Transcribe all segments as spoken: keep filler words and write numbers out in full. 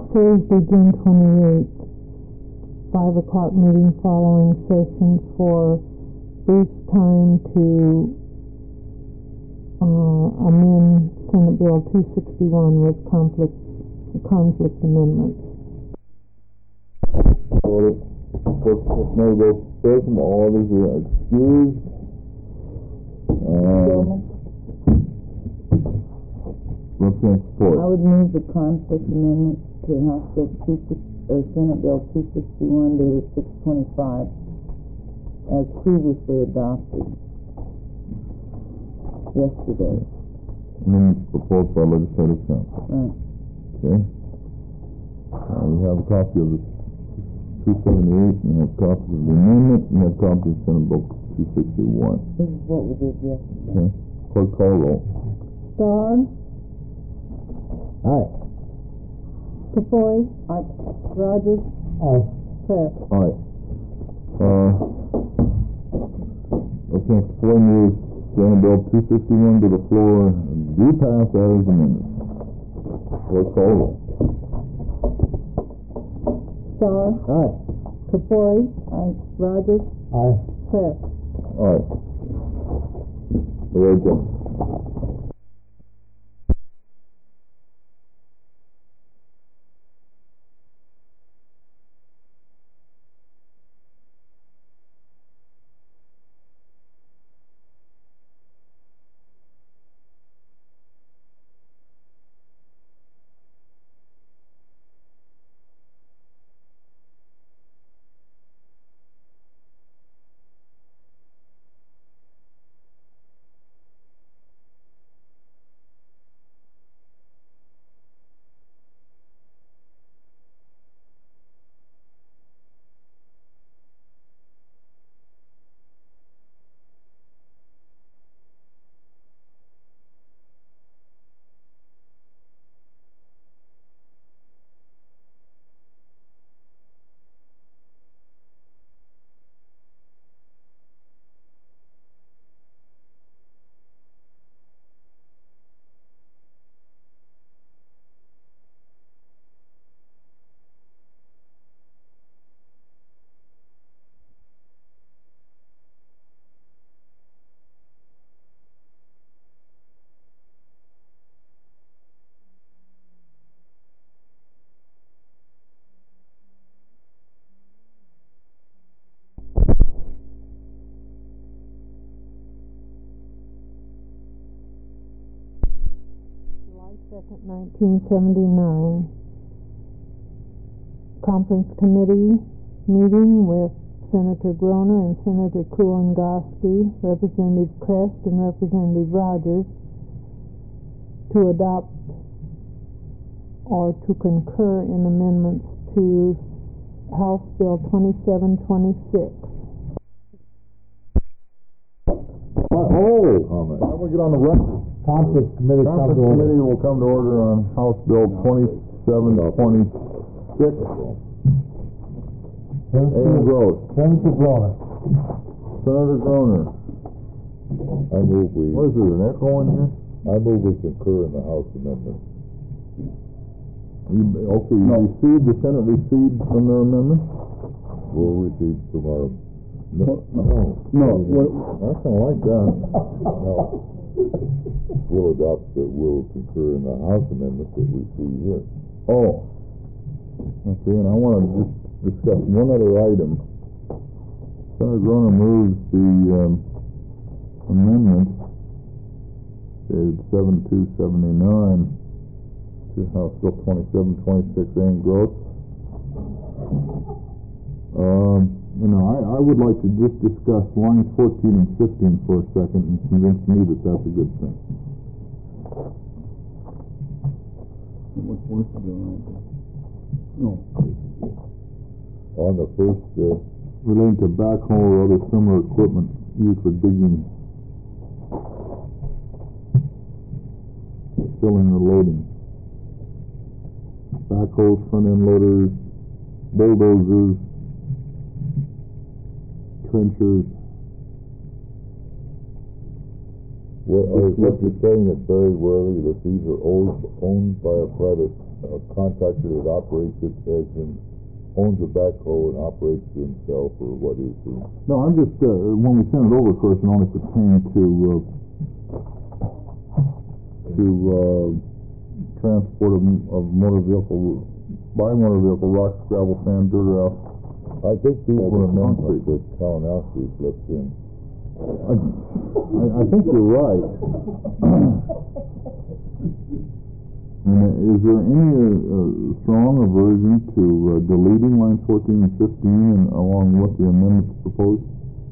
Thursday, June twenty-eighth, five o'clock meeting following session for brief time to uh, amend Senate Bill two sixty-one with conflict conflict amendments. Order. First, first may go present. All others are excused. Uh, Representative I Ford. would move the conflict amendment to House Bill two six or Senate Bill two sixty-one dated six twenty-five as previously adopted yesterday. Amendments proposed by Legislative Council. Right. Okay. Uh, we have a copy of the two seventy-eight, and we have copies of the amendment, and we have copies of Senate Bill two sixty-one. This is what we did yesterday. Okay. Clerk call roll. Starr, Aye. Tafoy, Aye. Rogers, Aye. Kraft. Aye. Uh, Representative Floyd moves Senate Bill two sixty-one to the floor and do pass as amended. Clerk call roll. Starr, Aye. Tafoy, Aye. Rogers, Aye. Kraft. Aye. Very good. July second, nineteen seventy-nine. Conference Committee meeting with Senator Groner and Senator Kulongoski, Representative Crest and Representative Rogers to adopt or to concur in amendments to House Bill twenty-seven twenty-six. Oh, comment. Why don't we get on the record? Conference committee comes Conference to order. committee will come to order on House Bill twenty-seven twenty-six. And Gross. Senator Groner. Senator Groner. I move we, What is there, an echo in here? I move we concur in the House amendment. You, okay, you received, the Senate received from their amendment? We'll receive from our, no, no. No, I kinda like that. No. We'll adopt, the we'll concur in the House amendment that we see here. Oh. Okay, and I wanna just discuss one other item. Senator Groner moves the, um, amendment dated seven two seventy-nine to House Bill twenty-seven twenty-six and Gross. Um, you know, I, I would like to just discuss lines fourteen and fifteen for a second and convince me that that's a good thing. What's worse than No. On the first, uh, Relating to backhoe or other similar equipment used for digging, filling or loading. Backhoes, front end loaders, bulldozers, trenchers. what, are, what you're saying that very rarely that these are owned, owned by a private a contractor that operates it as in, owns a backhoe and operates it himself, or what is it? No, I'm just, uh, when we send it over, of course, it only pertains to, uh, to, uh, transport of, of motor vehicle, by motor vehicle, rocks, gravel, sand, dirt, or else. I think these Over were in amendments that Kalinowski's left in. I, I, I think you're right. And uh, is there any, uh, uh, strong aversion to, uh, deleting lines fourteen and fifteen and along with the amendments proposed?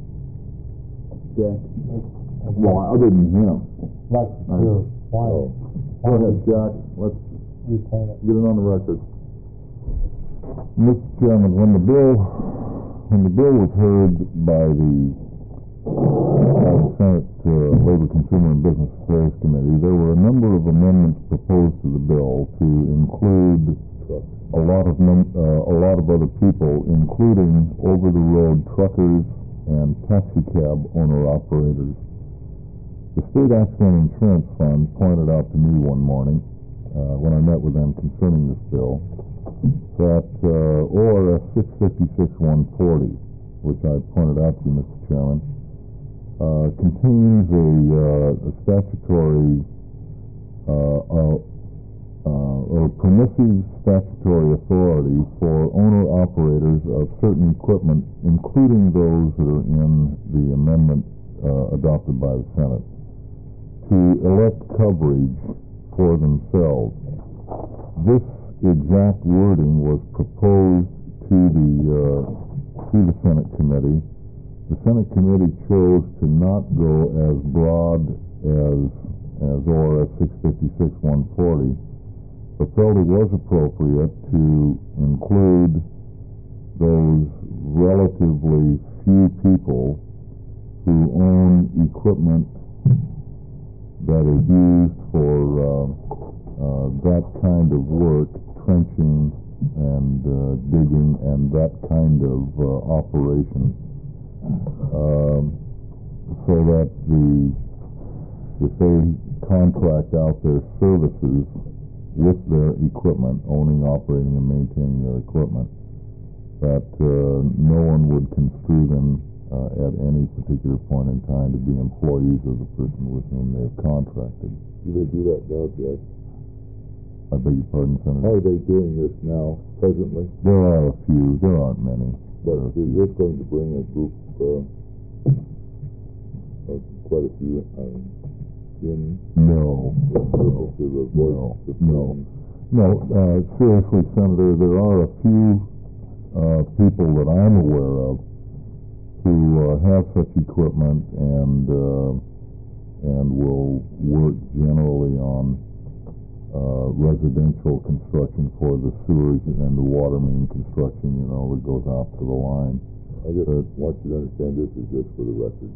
Jack? Well, other than him. Like I- to, why, Oh, Go ahead, Jack, let's retain it? get it on the record. Mister Chairman, when the bill, when the bill was heard by the, by the Senate uh, Labor, Consumer, and Business Affairs Committee, there were a number of amendments proposed to the bill to include a lot of num- uh, a lot of other people, including over-the-road truckers and taxi cab owner-operators. The State Accident Insurance Fund pointed out to me one morning, uh, when I met with them concerning this bill, that uh, O R S six fifty-six one forty, which I pointed out to you, Mister Chairman, uh, contains a, uh, a statutory uh, uh, uh, or permissive statutory authority for owner-operators of certain equipment, including those that are in the amendment uh, adopted by the Senate, to elect coverage for themselves. This exact wording was proposed to the uh, to the Senate committee. The Senate committee chose to not go as broad as as O R S six fifty-six one forty, but felt it was appropriate to include those relatively few people who own equipment that is used for uh, uh, that kind of work, trenching and uh, digging and that kind of uh, operation, um, so that the if they contract out their services with their equipment, owning, operating, and maintaining their equipment, that uh, no one would construe them uh, at any particular point in time to be employees of the person with whom they have contracted. do they do that now, Jack? I beg your pardon, How Senator? are they doing this now, presently? There are a few. There aren't many. But is this going to bring a group, uh, of quite a few, um, in No. the purpose of No. avoiding No. No. Uh, seriously, Senator, there are a few uh, people that I'm aware of who uh, have such equipment and uh, and will work generally on uh, residential construction for the sewers and the water main construction, you know, that goes out to the line. I just Uh, want you to understand this is just for the record.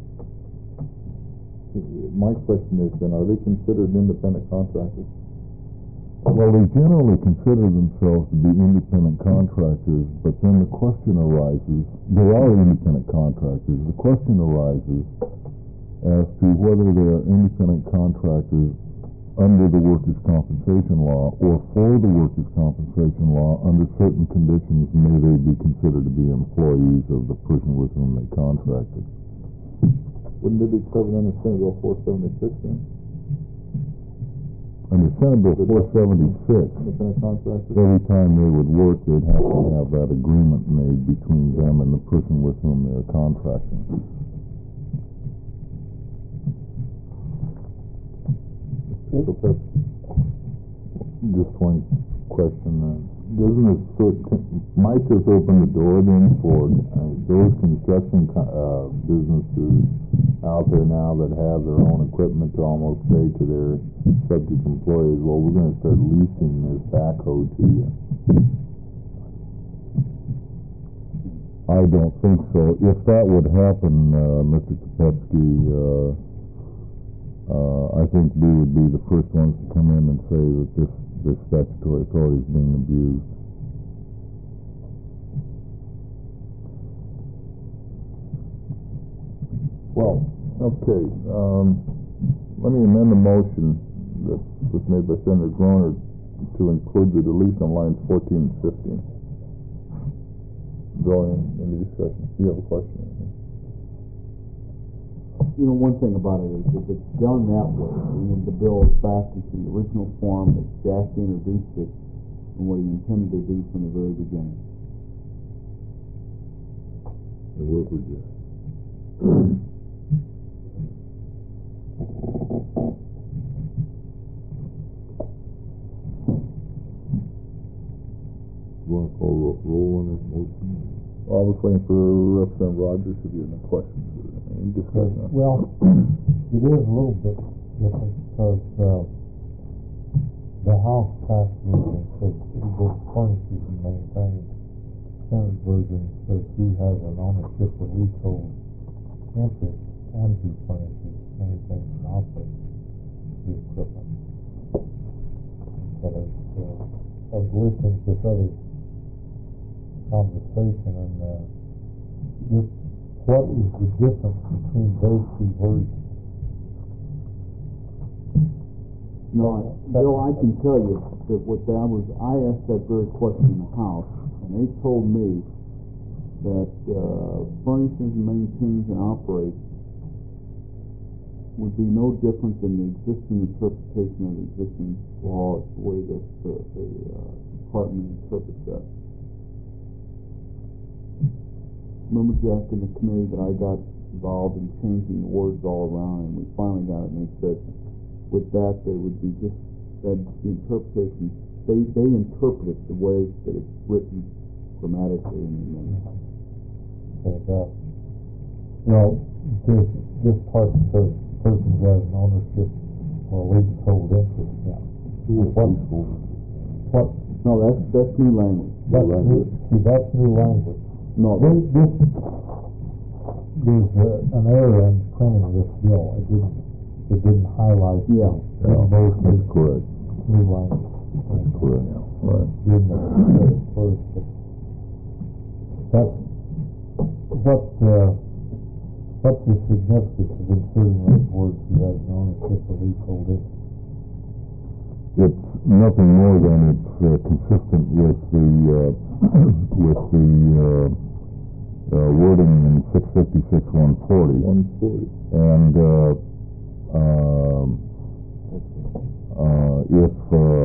My question is then, are they considered independent contractors? Well, they generally consider themselves to be independent contractors, but then the question arises, they are independent contractors, the question arises as to whether they are independent contractors under the workers' compensation law, or for the workers' compensation law, under certain conditions may they be considered to be employees of the person with whom they contracted. Wouldn't they be covered under Senate Bill four seventy-six then? Under Senate Bill four seventy-six, Independent contractors? every time they would work, they'd have to have that agreement made between them and the person with whom they're contracting. Just one question, uh, doesn't it sort might this open the door then for uh, those construction co- uh, businesses out there now that have their own equipment to almost say to their subject employees, well, we're going to start leasing this backhoe to you? I don't think so. If that would happen, uh, Mister Kopetsky, uh, uh, I think we would be the first ones to come in and say that this, this statutory authority is being abused. Well, okay, um, let me amend the motion that was made by Senator Groner to include the deletion of lines fourteen and fifteen. Bill, any discussion? Do you have a question? You know, one thing about it is, if it's done that way, and then the bill is back into the original form that Jack introduced it, and what he intended to do from the very beginning. And work with you. You want to call ro- roll on this motion? Well, I was waiting for Representative Rogers if you had any questions or any discussion. Well, it is a little bit different because uh, the House passed version says who both furnishes and maintains. Senate version says who has an ownership or leasehold interest and who furnishes, maintains, and operates the equipment. But as uh, I was listening to this other conversation and uh, just what is the difference between those two versions? No, I- Bill, I can tell you that what that was, I asked that very question in the House, and they told me that uh, furnishes, maintains, and operates would be no different than the existing interpretation of the existing law, the way that the, the uh, department interprets that. Remember, Jack, in the committee that I got involved in changing the words all around, and we finally got it, and they said with that they would be just, that the interpretation, they, they interpret it the way that it's written grammatically in the amendment. And, uh, you know, this, this part says person who has an ownership or a leasehold interest. Yeah. What, what, No, that's, that's new language. that's new, see, that's new language. No, This, that's, this, there's uh, an error in printing this bill. It didn't, it didn't highlight. Yeah. the- Yeah, Both that's correct. new language. Correct. Right. Didn't know it first, but that's, what, uh, what's the significance of inserting those words who has an ownership or leasehold interest? It's nothing more than it's uh, consistent with the uh, with the uh, uh, wording in six fifty-six one forty. One forty. And uh, um, uh, if uh,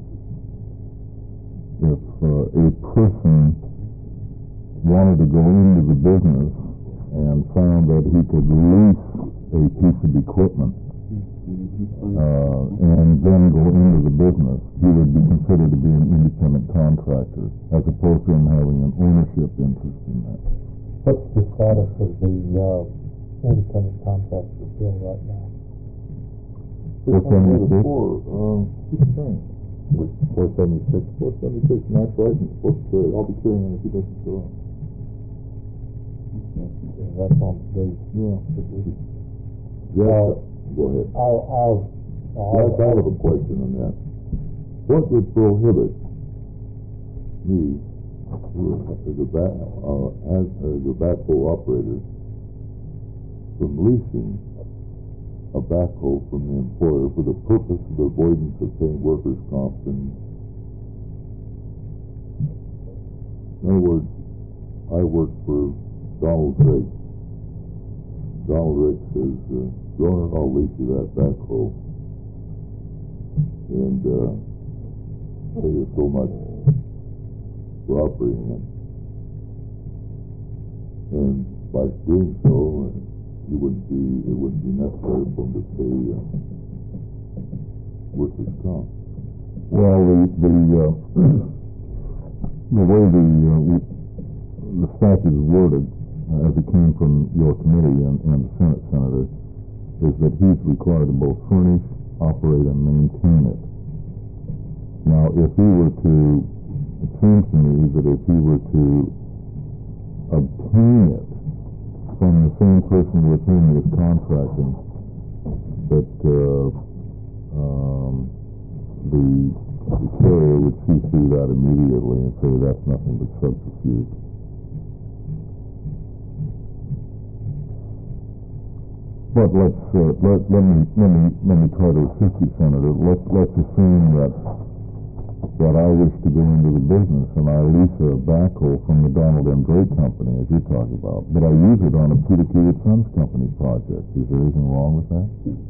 if uh, a person wanted to go into the business and found that he could lease a piece of equipment uh, and then go into the business, he would be considered to be an independent contractor, as opposed to him having an ownership interest in that. What's the status of the, uh, independent contractor bill right now? Four seventy-six? Four, um, keep saying. Four seventy-six. Four seventy-six, Max Rising, supposed to carry it. I'll be carrying it if he doesn't show up. And that's on today's. Yeah. Uh, Go ahead. I'll, I'll, Yes, I have a question on that. What would prohibit me, who is a back, uh, as, as a backhoe operator, from leasing a backhoe from the employer for the purpose of avoidance of paying workers' comp? And in other words, I work for Donald Drake. Donald Drake says, uh, Donald, I'll lease you that backhoe, and uh, pay you so much for operating it. And by doing so, uh, you wouldn't be, it wouldn't be necessary for him to pay uh, workers' comp. Well, the the uh, the way the uh, the statute is worded, uh, as it came from your committee and, and the Senate senator, is that he's required to both furnish, operate, and maintain it. Now, if he were to, it seems to me that if he were to obtain it from the same person with whom he is contracting, that uh, um, the, the carrier would see through that immediately and say that's nothing but subterfuge. But let's uh, let let me let me let me try to assist you, Senator. Let's let's assume that but I wish to go into the business and I lease a backhoe from the Donald M. Drake Company, as you're talking about, but I use it on a Peter Kiewit Sons Company project. Is there anything wrong with that?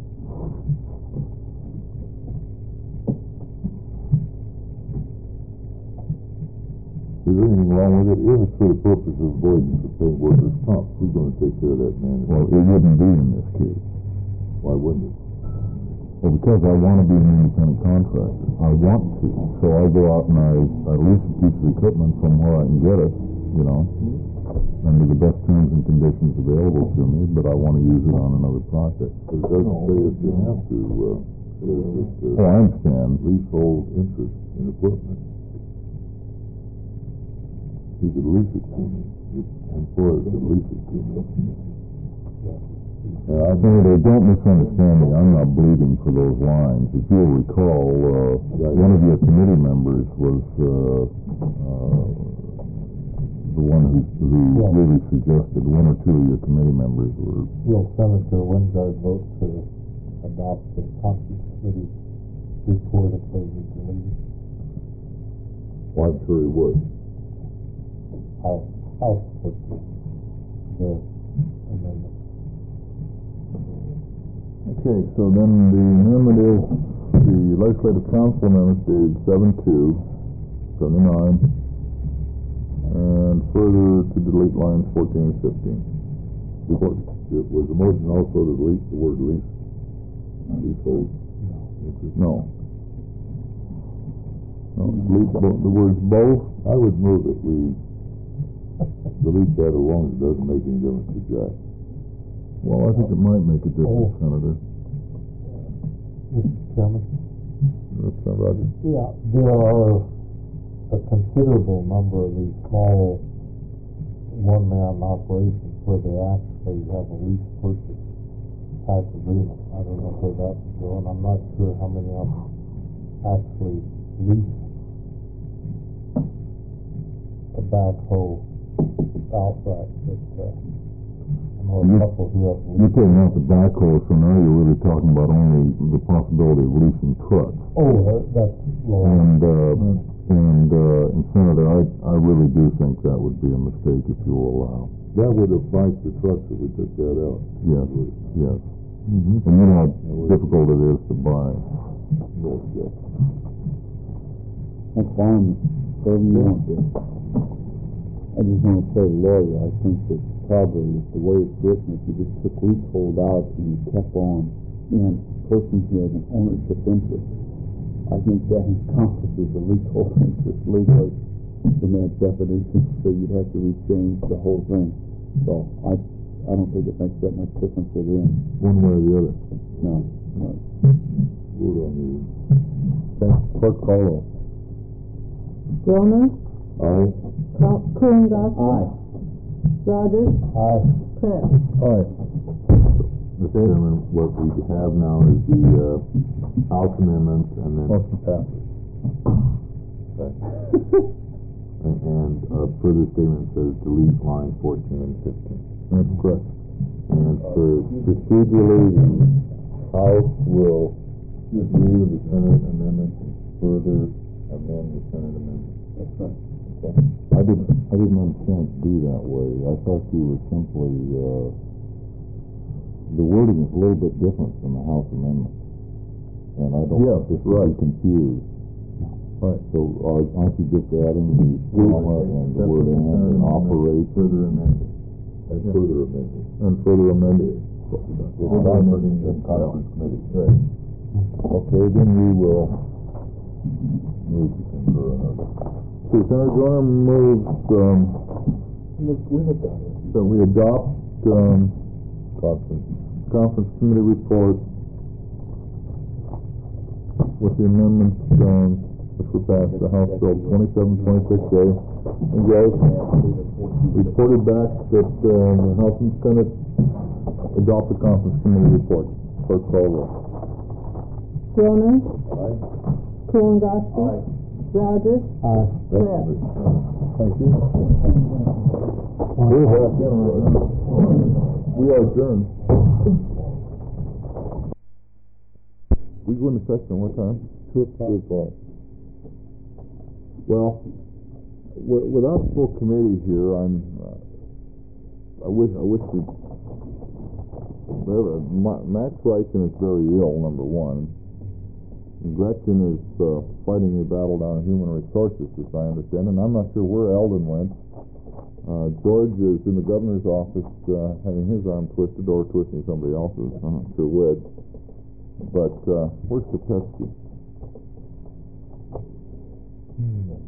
Is there anything wrong with it? If it's for the purpose of avoidance of paying workers' comp, who's gonna take care of that man? Well, it wouldn't be in this case. Why wouldn't it? Well, because I want to be an independent contractor. I want to. So I go out and I, I lease a piece of equipment from where I can get it, you know, under the best terms and conditions available to me, but I want to use it on another project. But it doesn't say that you have to, uh, it just, Oh, uh, I understand. leasehold interest in equipment. You could lease it to me. Your employer could lease it to me. Uh, I Senator, don't misunderstand me. I'm not bleeding for those lines. If you'll recall, uh, one of your committee members was uh, uh, the one who, who Yeah. really suggested, one or two of your committee members were... Will Senator Wingard vote to adopt the Conference Committee report if they were deleted? Well, I'm sure he would. I'll, I'll support the, the amendment. Okay, so then the amendment is the Legislative Council amendment dated seven two seventy-nine, and further to delete lines fourteen and fifteen. Before, it was the motion also to delete the word lease, leasehold interest? No. No, delete bo- the words both. I would move that we delete that as long as it doesn't make any difference to Jack. Well, I think it might make a difference, Oh. Senator. Mister Chairman? That's not Roger. Yeah, there are a considerable number of these small one-man operations where they actually have a lease purchase type agreement. I don't know where that would go, and I'm not sure how many of them actually lease a backhoe outright, but, uh, I know a You- couple who have You're leased. taking out the backhoe, so now you're really talking about only the possibility of leasing trucks. Oh, uh, that's low. And, uh, and, uh, and Senator, I, I really do think that would be a mistake if you will allow. That would apply to trucks if we took that out. Yes, yes. And you know how difficult it is to buy. Yes, Jack. That's fine, whatever you want to. I just want to say, lawyer, I think that probably is the way it's written, if you just took leasehold out and you kept on in person who has an ownership interest, I think that encompasses the leasehold interest legally in that definition, so you'd have to rechange the whole thing. So I, I don't think it makes that much difference at the end. One way or the other. No. Vote on the, Okay, clerk call roll. Jonas, aye? Kuhn-Gosser, Rogers, Aye. Kraft. All right. Mister Chairman, what we have now is the, uh, House amendments and then... Motion passes. And, and, uh, further statement says delete line fourteen and fifteen. That's correct. And for procedurally, the House will agree with the Senate amendment and further amend the Senate amendment. That's right. Okay. I didn't, I didn't understand it to be that way. I thought you were simply, uh, the wording is a little bit different from the House amendment. And I don't want this to be confused. Right. So are, aren't you just adding the comma and the word and and operate? Further amending. And further amending. And further amending. Without amending the conference committee. Right. Okay, then we will move to concur another. Okay, Senator Dorner moves, um, that we adopt, um, conference, conference committee report with the amendments, um, which were passed, the House Bill twenty-seven twenty-six A. And guys, reported back that, um, the House and Senate adopt the conference committee report. Clerk call roll. Jonas, Kuhn-Gosser, Rogers, Aye. Kraft. Thank you. We're back in right now. We are adjourned. We go into session what time? Two o'clock. Well, wi- without a full committee here, I'm, uh, I wish, I wish we, there- Ma- Max Reichen is very ill, number one. And Gretchen is, uh, fighting a battle down in Human Resources, as I understand, and I'm not sure where Eldon went. Uh, George is in the governor's office, uh, having his arm twisted or twisting somebody else's, I'm not sure which. But, uh, where's Kopetsky? Hmm.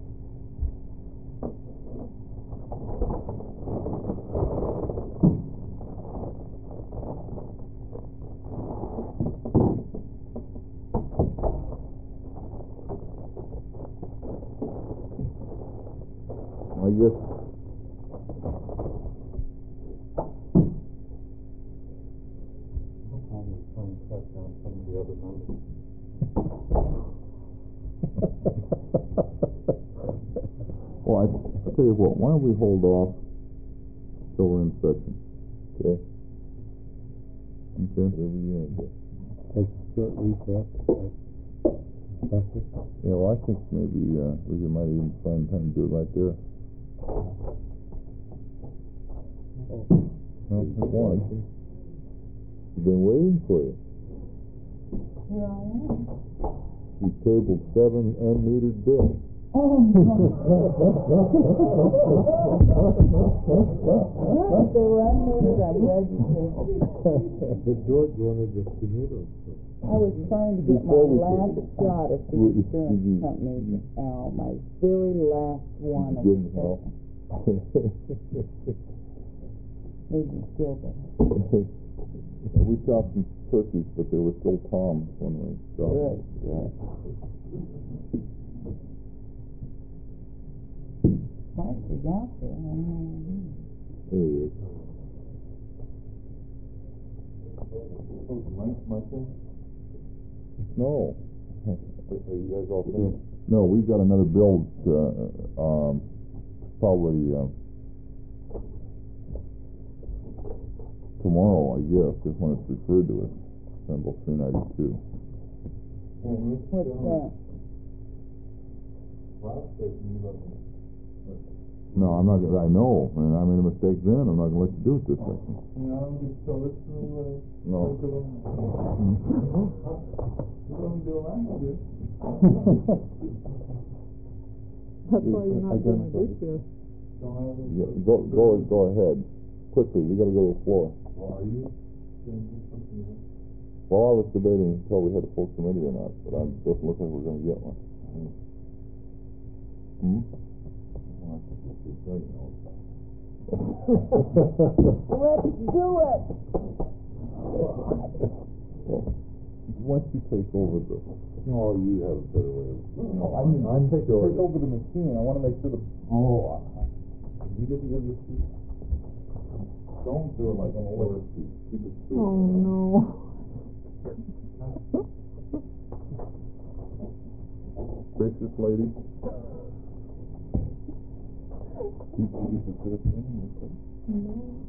I guess, Probably trying to cut down some of the other members. well, I, I tell you what, why don't we hold off till we're in session? Okay. Okay. Whatever you want to do. Take a short recess. That's it. Yeah, well, I think maybe, uh, we might even find time to do it right there. Well, if you want. We've been waiting for you. Here I am. You tabled seven unmetered bills. Oh, no. They were unmuted, I'm glad you came. But George wanted the commuter. I was trying to get my Before we last could- shot at the Well, you- insurance you- company, Al, my very last one of the Didn't help. session. Made me feel better. We shot some turkeys, but they were still toms when we shot them. Good, good. Mike is out there, I don't know where he is. There he is. No. Are you guys all finished? No, we've got another build, uh, um, probably, uh, tomorrow, I guess, is when it's referred to as Symbol three ninety-two. What's that? No, I'm not gonna, I know, and I made a mistake then, I'm not gonna let you do it this second. No, I'm just so listening what I No. think of them. You don't do that, good. That's why you're not doing it this year. Don't have it. Yeah, Go, go, go ahead, quickly, we gotta go to the floor. Well, are you gonna do something else? Well, I was debating until we had a full committee or not, but it doesn't look like we're gonna get one. Hmm? Well, I think we should tell you now. Let's do it! Once you take over the, Oh, you have a better way of. no, I mean, I'm take, Sure. take over the machine, I wanna make sure the, oh, I- you didn't give the seat. Don't do it like an old seat, keep it straight. Oh, no. Gracious lady. You can use the first thing, okay?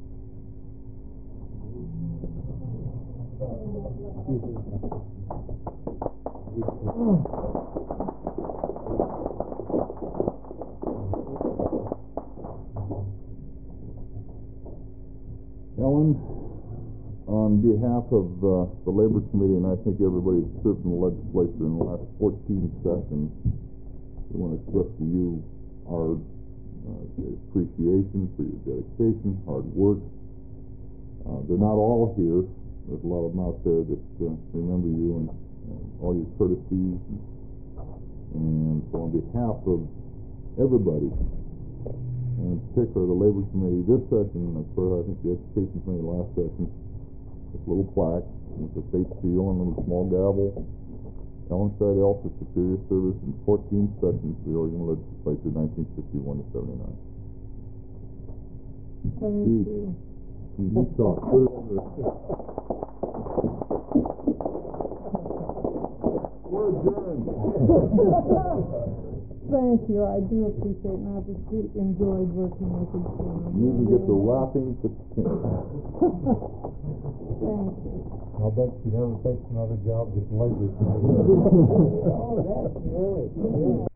Ellen, on behalf of uh, the Labor Committee, and I think everybody who's served in the legislature in the last fourteen sessions, we want to express to you our uh, appreciation for your dedication, hard work. Uh, they're not all here. There's a lot of them out there that uh, remember you and uh, all your courtesies. And, and so on behalf of everybody, and in particular the Labor Committee this session, and for I think the Education Committee last session, this little plaque with the state seal and a little small gavel. Ellen Seidel for Superior Service in fourteen sessions of the Oregon Legislature, nineteen sixty-one to seventy-nine. Thank Gee. you. You talk. Put it over there. We're adjourned. Thank you, I do appreciate it, and I've just enjoyed working with you. You can get the wrapping to ten. Thank you. I'll bet she never takes another job, just labor. Oh, that's really good.